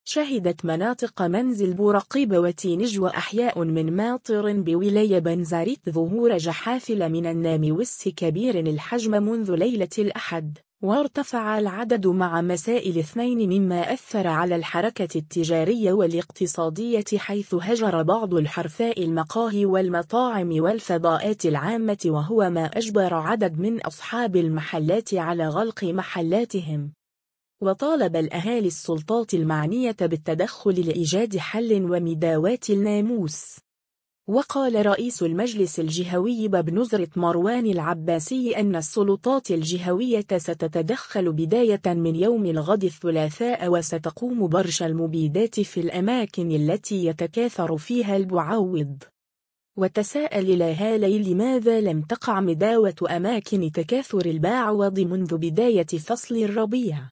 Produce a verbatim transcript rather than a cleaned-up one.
شهدت مناطق منزل بورقيب وتينج وأحياء من ماطر بولاية بنزرت ظهور جحافل من الناموس كبير الحجم منذ ليلة الأحد، وارتفع العدد مع مساء الاثنين مما أثر على الحركة التجارية والاقتصادية، حيث هجر بعض الحرفاء المقاهي والمطاعم والفضاءات العامة، وهو ما أجبر عدد من أصحاب المحلات على غلق محلاتهم. وطالب الأهالي السلطات المعنية بالتدخل لإيجاد حل ومداواة الناموس. وقال رئيس المجلس الجهوي ببنزرة مروان العباسي أن السلطات الجهوية ستتدخل بداية من يوم الغد الثلاثاء، وستقوم برش المبيدات في الأماكن التي يتكاثر فيها البعوض. وتساءل الأهالي لماذا لم تقع مداوة أماكن تكاثر البعوض منذ بداية فصل الربيع.